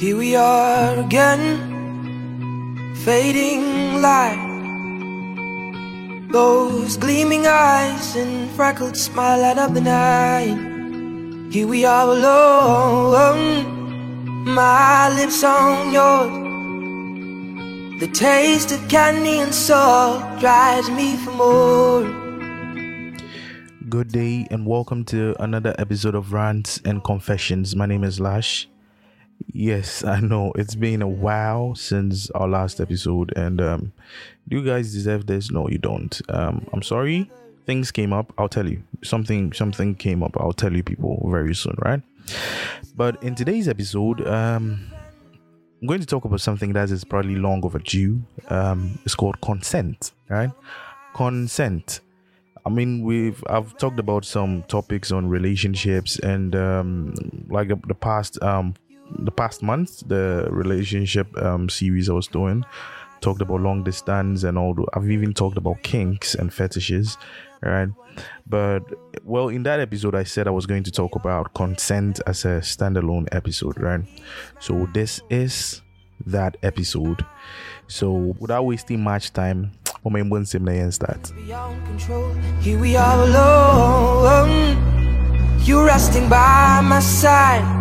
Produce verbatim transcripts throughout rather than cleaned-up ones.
Here we are again, fading light. Those gleaming eyes and freckled smile light up the night. Here we are alone, my lips on yours. The taste of candy and salt drives me for more. Good day and welcome to another episode of Rants and Confessions. My name is Lash. Yes, I know it's been a while since our last episode, and um, do you guys deserve this? No, you don't. Um, I'm sorry. Things came up. I'll tell you. Something, something came up. I'll tell you people very soon, right? But in today's episode, um, I'm going to talk about something that is probably long overdue. Um, it's called consent, right? Consent. I mean, we've I've talked about some topics on relationships, and um, like the, the past um. the past month, the relationship um series I was doing talked about long distance and all. I've even talked about kinks and fetishes, right? But well, in that episode I said I was going to talk about consent as a standalone episode, right? So this is that episode. So without wasting much time, start. Beyond control, here we are alone. You resting by my side.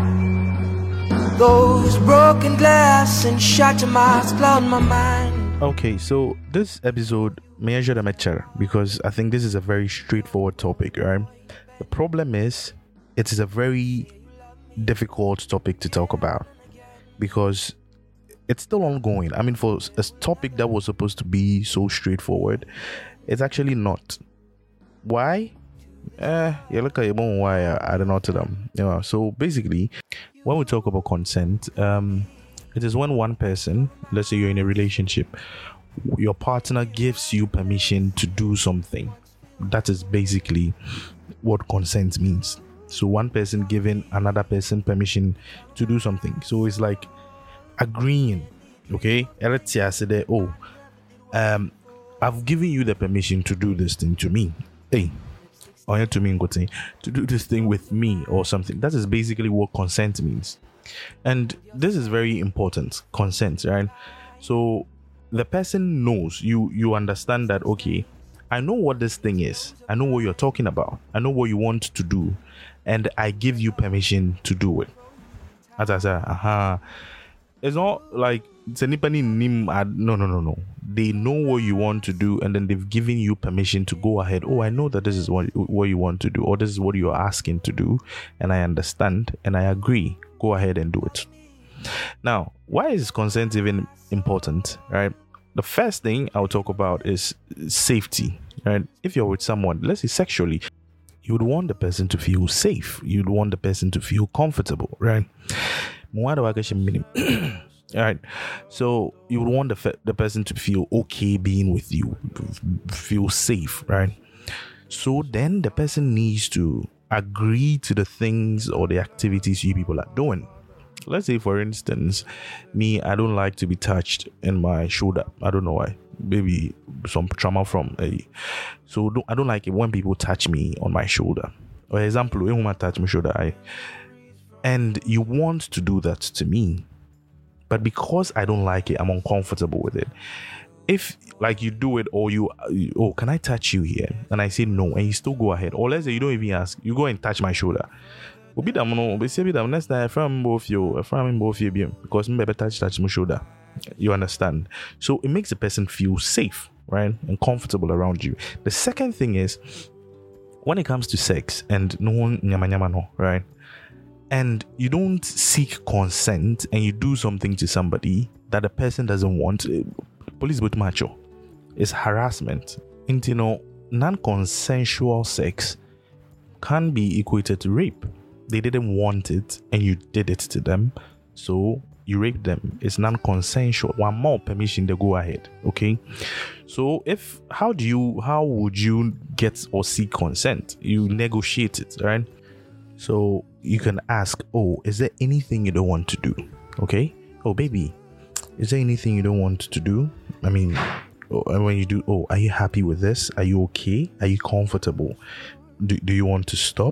Those broken glass and shattered marks cloud my mind. Okay, so this episode measure the matter because I think this is a very straightforward topic, right? The problem is it is a very difficult topic to talk about because it's still ongoing. I mean, for a topic that was supposed to be so straightforward, it's actually not. Why? Eh, you look at your own why I don't know to them. You know, so basically, when we talk about consent, um, it is when one person, let's say you're in a relationship, your partner gives you permission to do something. That is basically what consent means. So one person giving another person permission to do something. So it's like agreeing. Okay, let's say, oh, um, I've given you the permission to do this thing to me. Hey. Or to me to do this thing with me or something. That is basically what consent means. And this is very important, consent, right? So the person knows, you you understand that, okay, I know what this thing is. I know what you're talking about. I know what you want to do. And I give you permission to do it. As I said, uh-huh. It's not like it's anybody nim no no no no. They know what you want to do, and then they've given you permission to go ahead. Oh, I know that this is what what you want to do, or this is what you're asking to do, and I understand and I agree. Go ahead and do it. Now, why is consent even important, right? The first thing I'll talk about is safety, right? If you're with someone, let's say sexually, you would want the person to feel safe. You'd want the person to feel comfortable, right? All right, so you would want the fe- the person to feel okay being with you, feel safe, right? So then the person needs to agree to the things or the activities you people are doing. Let's say, for instance, me, I don't like to be touched in my shoulder. I don't know why. Maybe some trauma from a. So don't, I don't like it when people touch me on my shoulder. For example, when woman touch my shoulder, I. And you want to do that to me. But because I don't like it, I'm uncomfortable with it. If like you do it or you, you, oh, can I touch you here? And I say no, and you still go ahead. Or let's say you don't even ask, you go and touch my shoulder. Next time, from both you, from both you, because me touch touch my shoulder. You understand? So it makes the person feel safe, right, and comfortable around you. The second thing is when it comes to sex and no one nyama nyama no, right? And you don't seek consent and you do something to somebody that the person doesn't want, police but macho, it's harassment. And you know, non-consensual sex can be equated to rape. They didn't want it and you did it to them, so you raped them. It's non-consensual. One more permission, they go ahead. Okay, so if how do you how would you get or seek consent? You negotiate it, right? So you can ask, oh, is there anything you don't want to do? Okay. Oh, baby, is there anything you don't want to do? I mean, oh, and when you do, oh, are you happy with this? Are you okay? Are you comfortable? Do, do you want to stop?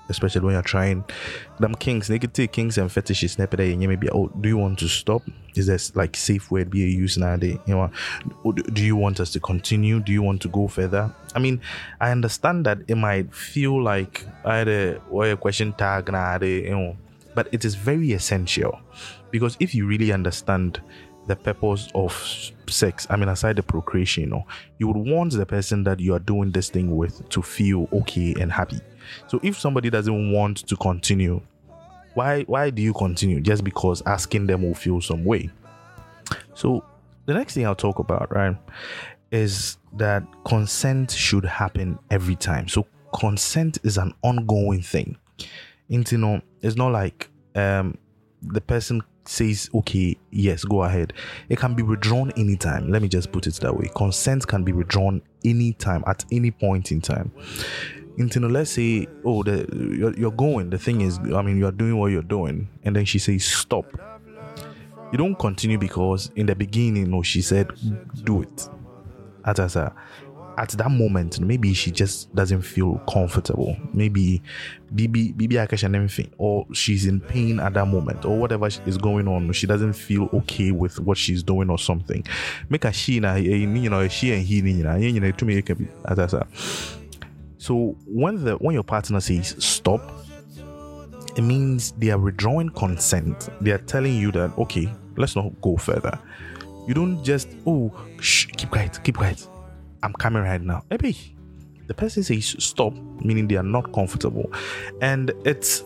especially when you're trying them kinks. They could take kinks and fetishes. And maybe, oh, do you want to stop? Is there like safe word be used nowadays? You know, do you want us to continue? Do you want to go further? I mean, I understand that it might feel like I had a, or a question tag, you know, but it is very essential, because if you really understand the purpose of sex, I mean, aside the procreation, you know, you would want the person that you are doing this thing with to feel okay and happy. So if somebody doesn't want to continue, why why do you continue? Just because asking them will feel some way. So the next thing I'll talk about, right, is that consent should happen every time. So consent is an ongoing thing. And, you know, it's not like um the person says, okay, yes, go ahead. It can be withdrawn anytime. Let me just put it that way. Consent can be withdrawn anytime, at any point in time. Into, let's say, oh, the, you're, you're going. The thing is, I mean, you're doing what you're doing, and then she says stop. You don't continue because in the beginning, you know, she said do it. At, as a, at that moment, maybe she just doesn't feel comfortable. Maybe Bibi Bibi anything, or she's in pain at that moment, or whatever is going on. She doesn't feel okay with what she's doing or something. Make a she na you know she and he you know you know to me it can be as I. So when the when your partner says stop, it means they are withdrawing consent. They are telling you that, okay, let's not go further. You don't just, oh, shh, keep quiet, keep quiet. I'm coming right now. Maybe the person says stop, meaning they are not comfortable. And it's,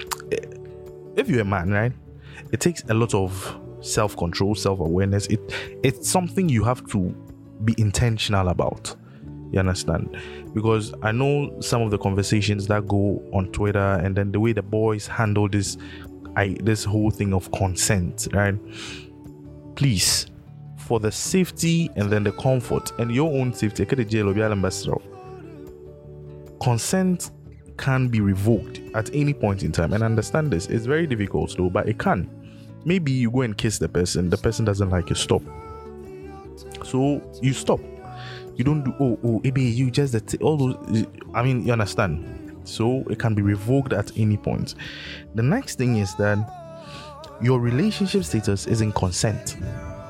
if you're a man, right, it takes a lot of self-control, self-awareness. It It's something you have to be intentional about. You understand? Because I know some of the conversations that go on Twitter, and then the way the boys handle this, I this whole thing of consent, right? Please, for the safety and then the comfort and your own safety, consent can be revoked at any point in time. And understand this, it's very difficult though, but it can. Maybe you go and kiss the person, the person doesn't like you, stop. So you stop. You don't do, oh, oh, maybe you just, that all those, I mean, you understand. So it can be revoked at any point. The next thing is that your relationship status is in consent.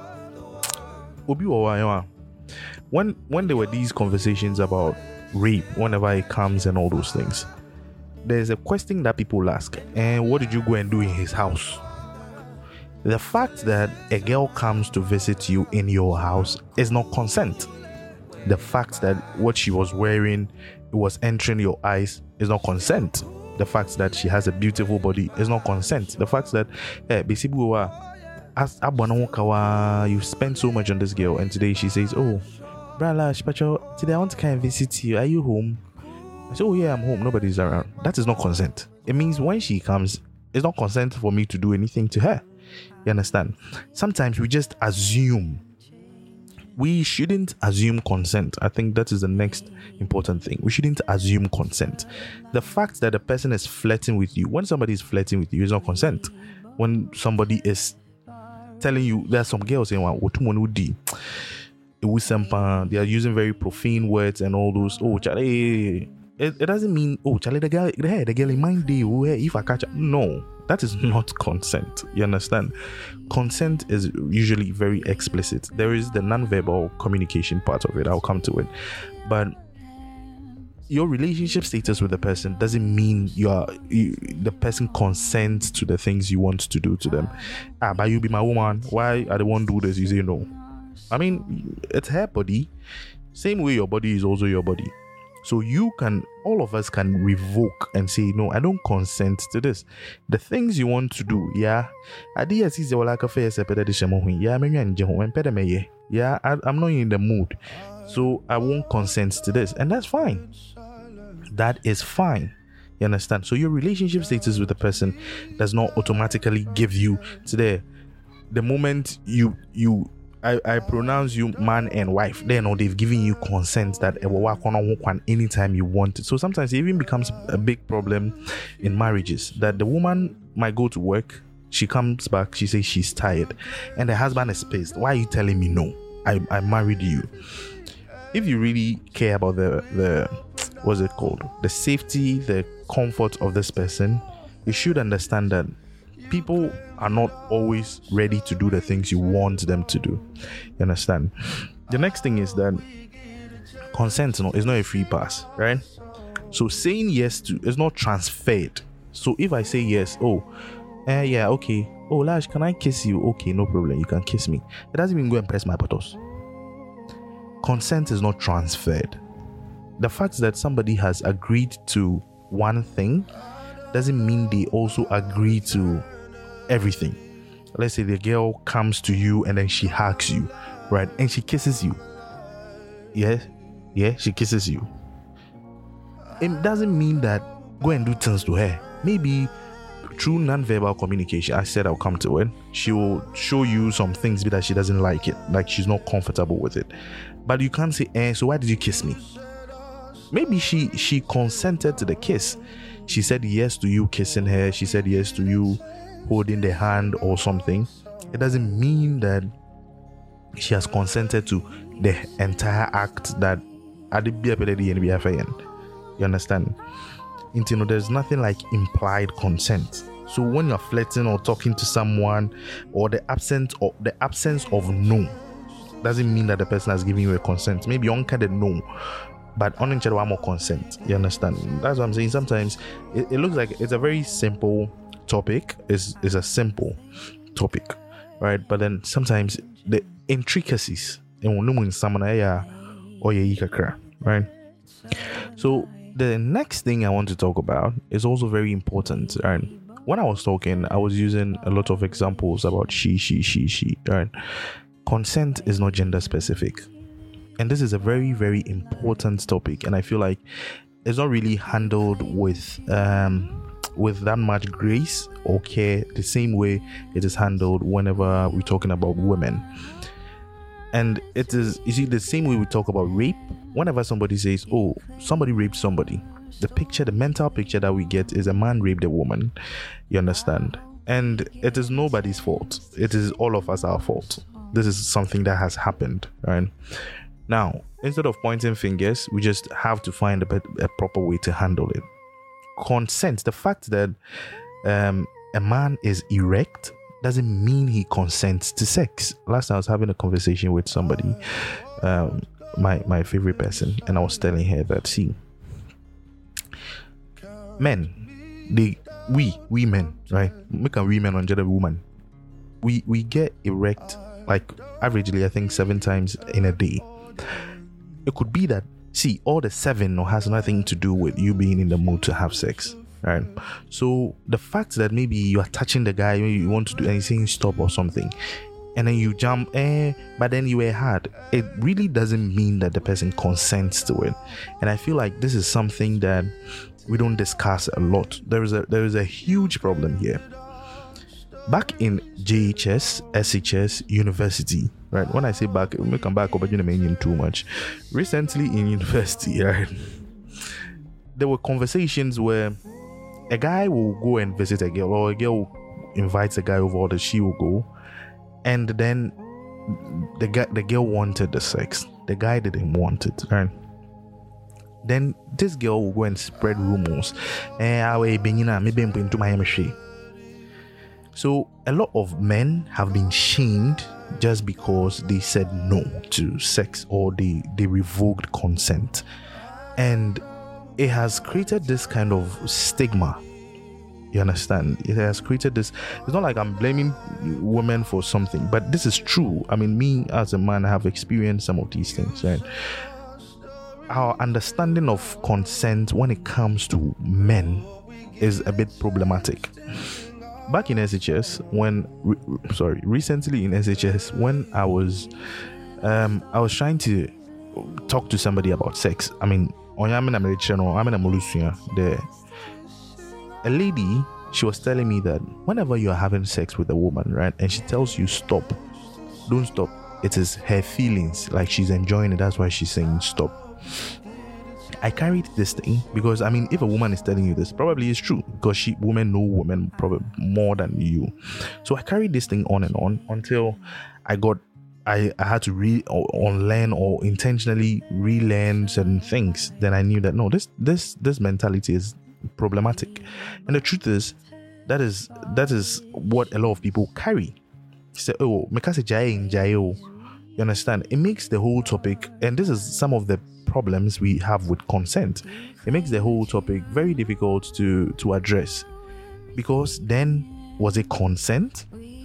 When, when there were these conversations about rape, whenever it comes and all those things, there's a question that people ask, and what did you go and do in his house? The fact that a girl comes to visit you in your house is not consent. The fact that what she was wearing was entering your eyes is not consent. The fact that she has a beautiful body is not consent. The fact that eh, basically as you spent so much on this girl, and today she says, oh, Brala, today I want to come and visit you. Are you home? I say, oh yeah, I'm home. Nobody's around. That is not consent. It means when she comes, it's not consent for me to do anything to her. You understand? Sometimes we just assume. We shouldn't assume consent. I think that is the next important thing. We shouldn't assume consent. The fact that the person is flirting with you, when somebody is flirting with you, is not consent. When somebody is telling you, there are some girls saying, they are using very profane words and all those, oh, Charlie, it, it doesn't mean, oh, Charlie, the girl, the, the girl in mind, day, if I catch her. No, that is not consent. You understand? Consent is usually very explicit. There is the non-verbal communication part of it. I'll come to it. But your relationship status with the person doesn't mean you are you, the person consents to the things you want to do to them. Ah, but you be my woman. Why I don't want to do this? You say no. I mean, it's her body. Same way your body is also your body. So you can, all of us can revoke and say, no, I don't consent to this. The things you want to do, yeah. Yeah, yeah, I'm not in the mood. So I won't consent to this. And that's fine. That is fine. You understand? So your relationship status with the person does not automatically give you to the the moment you you I, I pronounce you man and wife, then or they've given you consent that it will work on anytime you want it. So sometimes it even becomes a big problem in marriages that the woman might go to work, she comes back, she says she's tired, and the husband is pissed. Why are you telling me no? I, I married you. If you really care about the the what's it called? The safety, the comfort of this person, you should understand that people are not always ready to do the things you want them to do. You understand? The next thing is that consent, no, is not a free pass, right? So saying yes to is not transferred. So if I say yes, oh, uh, yeah, okay. Oh, Lash, can I kiss you? Okay, no problem. You can kiss me. It doesn't even go and press my buttons. Consent is not transferred. The fact that somebody has agreed to one thing doesn't mean they also agree to everything. Let's say the girl comes to you and then she hugs you, right? And she kisses you. Yeah, yeah, she kisses you. It doesn't mean that go and do things to her. Maybe through non-verbal communication, I said I'll come to it, she will show you some things that she doesn't like it, like she's not comfortable with it. But you can't say, eh, so why did you kiss me? Maybe she she consented to the kiss. She said yes to you kissing her. She said yes to you holding the hand or something. It doesn't mean that she has consented to the entire act that you understand? You know, there's nothing like implied consent. So when you're flirting or talking to someone, or the absence of the absence of no doesn't mean that the person has given you a consent. Maybe on kind of no, but on each other more consent. You understand? That's what I'm saying. Sometimes it, it looks like it's a very simple topic. It's, it's a simple topic, right? But then sometimes the intricacies in someone, right? So the next thing I want to talk about is also very important. And when I was talking, I was using a lot of examples about she, she, she, she. Right? Consent is not gender specific. And this is a very, very important topic. And I feel like it's not really handled with um, with that much grace or care the same way it is handled whenever we're talking about women. And it is, you see, the same way we talk about rape. Whenever somebody says, oh, somebody raped somebody, the picture, the mental picture that we get is a man raped a woman. You understand? And it is nobody's fault. It is all of us our fault. This is something that has happened, right? Now, instead of pointing fingers, we just have to find a, a proper way to handle it. Consent, the fact that um, a man is erect doesn't mean he consents to sex. Last time I was having a conversation with somebody, um, my my favorite person, and I was telling her that, see, men, they we we men, right? We can we men on gender woman. We we get erect like averagely, I think, seven times in a day. It could be that, see, all the seven has nothing to do with you being in the mood to have sex. Right. So the fact that maybe you are touching the guy, maybe you want to do and he's saying stop or something, and then you jump, eh, but then you were hard, it really doesn't mean that the person consents to it. And I feel like this is something that we don't discuss a lot. There is a there is a huge problem here. Back in J H S, S H S, university, right? When I say back, we come back, but you don't mean too much. Recently in university, right, there were conversations where a guy will go and visit a girl, or a girl invites a guy over, or that she will go, and then the guy, the girl wanted the sex, the guy didn't want it, right? Then this girl will go and spread rumors. So a lot of men have been shamed just because they said no to sex, or they they revoked consent, and it has created this kind of stigma. You understand? It has created this. It's not like I'm blaming women for something, but this is true. I mean, me as a man, I have experienced some of these things, right? Our understanding of consent when it comes to men is a bit problematic. Back in S H S, when re, sorry, recently in S H S, when I was, um, I was trying to talk to somebody about sex. I mean, I'm in the a lady, she was telling me that whenever you are having sex with a woman, right, and she tells you stop, don't stop, it is her feelings, like she's enjoying it, that's why she's saying stop. I carried this thing because, I mean, if a woman is telling you this, probably it's true, because she women know women probably more than you. So I carried this thing on and on until I got I, I had to re or unlearn or intentionally relearn certain things, then I knew that no, this this this mentality is problematic. And the truth is, that is that is what a lot of people carry. Say, oh, because you understand? It makes the whole topic, and this is some of the problems we have with consent. It makes the whole topic very difficult to to address, because then, was it consent?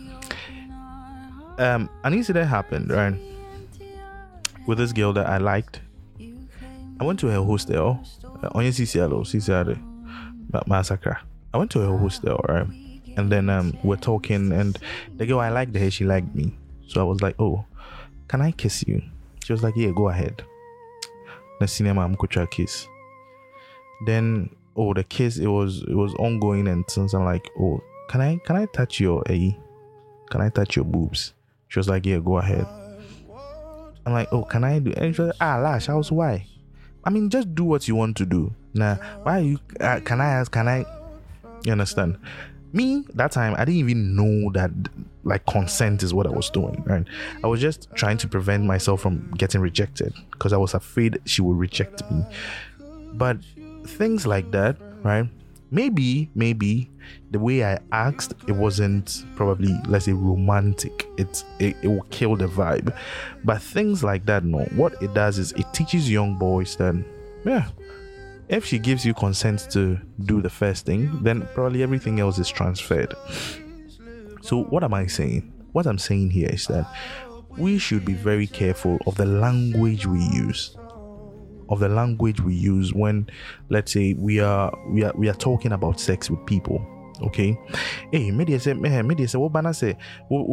Um, an incident happened, right, with this girl that I liked. I went to her hostel, uh, on C C L, C C L, Massacre. I went to her hostel, right, and then um, we're talking, and the girl I liked her, she liked me. So I was like, oh, can I kiss you? She was like, yeah, go ahead. The cinema, I'm gonna kiss. Then, oh, the kiss, it was it was ongoing, and since I'm like, oh, can I can I touch your A? Can I touch your boobs? She was like, yeah, go ahead. I'm like, oh, can I do? And she was like, ah, Lash, I was why? I mean, just do what you want to do. Nah, why are you? Uh, can I ask? Can I? You understand? Me, that time, I didn't even know that like consent is what I was doing. Right? I was just trying to prevent myself from getting rejected because I was afraid she would reject me. But things like that, right? Maybe, maybe the way I asked, it wasn't probably, let's say, romantic. It, it it will kill the vibe. But things like that, no. What it does is it teaches young boys that, yeah, if she gives you consent to do the first thing, then probably everything else is transferred. So what am I saying? What I'm saying here is that we should be very careful of the language we use. Of the language we use when, let's say, we are we are we are talking about sex with people. Okay, hey, media say, media say, what banana say,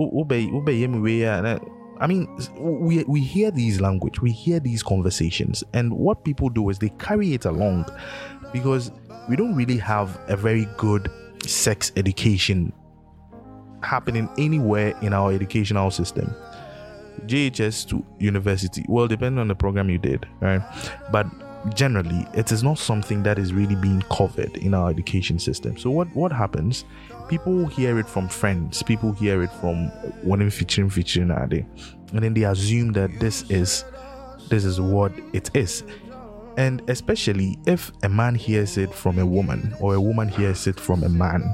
I mean, we we hear these language, we hear these conversations, and what people do is they carry it along because we don't really have a very good sex education happening anywhere in our educational system. J H S to university, well, depending on the program you did, right? But generally, it is not something that is really being covered in our education system. So what what happens? People hear it from friends, people hear it from one featuring featuring are they, and then they assume that this is this is what it is. And especially if a man hears it from a woman or a woman hears it from a man,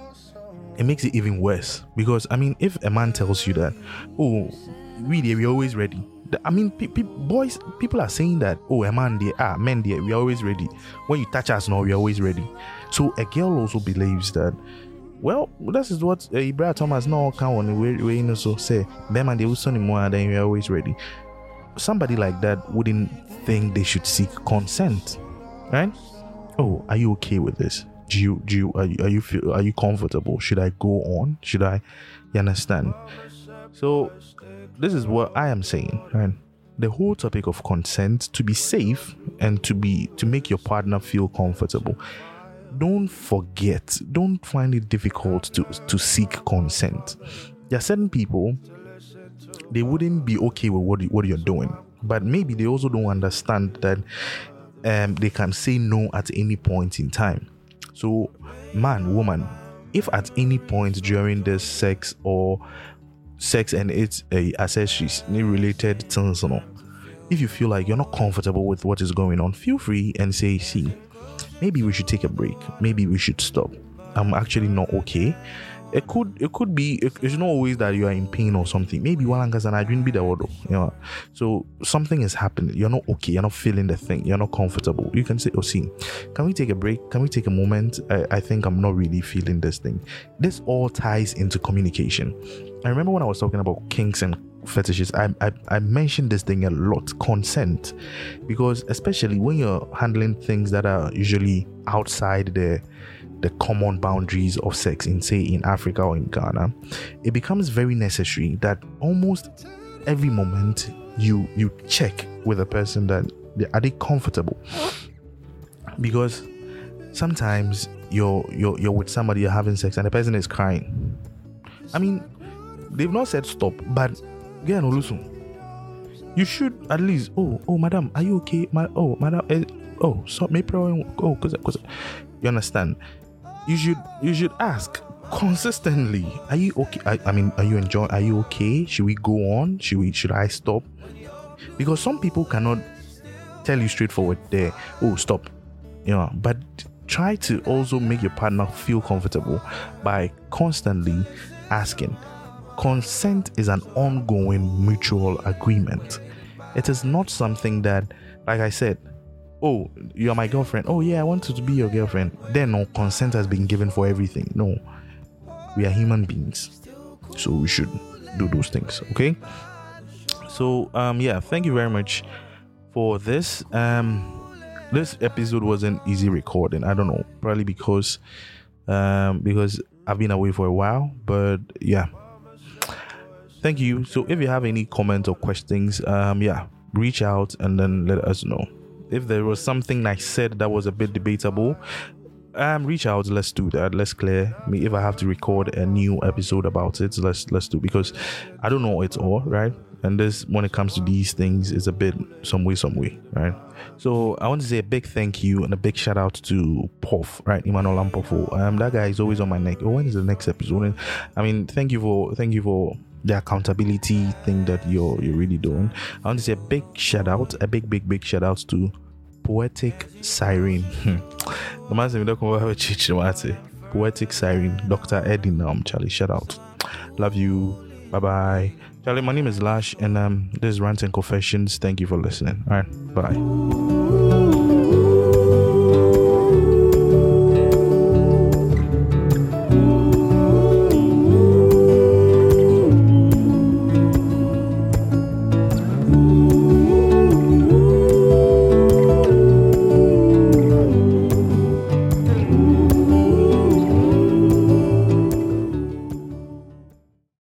it makes it even worse. Because I mean, if a man tells you that, oh, really, we're always ready. I mean, pe- pe- boys, people are saying that, oh, a man there, ah, men there, we're always ready. When you touch us, no, we're always ready. So a girl also believes that, well, this is what uh, Ibrahim Thomas no can on we we you know so say, them and they will send more than we're always ready. Somebody like that wouldn't think they should seek consent, right? Oh, are you okay with this? Do you do you are you are you feel are you comfortable? Should I go on? Should I? You understand? So this is what I am saying, right? The whole topic of consent, to be safe and to be to make your partner feel comfortable. Don't forget, don't find it difficult to, to seek consent. There are certain people, they wouldn't be okay with what, you, what you're doing, but maybe they also don't understand that um, they can say no at any point in time. So, man, woman, if at any point during this sex or sex and its uh, accessories related things, you know, if you feel like you're not comfortable with what is going on, feel free and say, see, maybe we should take a break. Maybe we should stop. I'm actually not okay. It could it could be it, it's not always that you are in pain or something. Maybe one angas and I didn't be the order. You know. So something is happening. You're not okay. You're not feeling the thing. You're not comfortable. You can say, oh, see, can we take a break? Can we take a moment? I, I think I'm not really feeling this thing. This all ties into communication. I remember when I was talking about kinks and fetishes, I, I I mentioned this thing a lot, consent, because especially when you're handling things that are usually outside the the common boundaries of sex in, say, in Africa or in Ghana, it becomes very necessary that almost every moment you you check with a person that they, are they comfortable, because sometimes you're you're you're with somebody, you're having sex and the person is crying. I mean, they've not said stop, but get no listen. You should at least, oh, oh, madam, are you okay? My, oh, madam, eh, oh, so maybe, oh, cause, cause, you understand? You should, you should ask consistently. Are you okay? I, I mean, are you enjoying? Are you okay? Should we go on? Should we? Should I stop? Because some people cannot tell you straightforward there, oh, stop. You know, but try to also make your partner feel comfortable by constantly asking. Consent is an ongoing mutual agreement. It is not something that, like I said, oh, you're my girlfriend. Oh yeah, I want to be your girlfriend. Then no consent has been given for everything. No, we are human beings, so we should do those things. Okay. So um yeah, thank you very much for this. Um, this episode wasn't easy recording. I don't know, probably because um because I've been away for a while. But yeah, thank you. So if you have any comments or questions, um yeah, reach out and then let us know. If there was something I said that was a bit debatable, um reach out. Let's do that. Let's clear me. If I have to record a new episode about it, let's let's do, because I don't know it all, right? And this, when it comes to these things, is a bit some way, some way, right? So I want to say a big thank you and a big shout out to Puff, right? Emmanuel Ampofo. Um, that guy is always on my neck. Oh, when is the next episode? And I mean, thank you for thank you for the accountability thing that you're you're really doing. I want to say a big shout out, a big, big, big shout out to Poetic Siren. The man said we don't come over to Poetic Siren, Doctor Eddie Nam, Charlie. Shout out. Love you. Bye bye. Charlie, my name is Lash, and um, this is Rants and Confessions. Thank you for listening. All right, bye.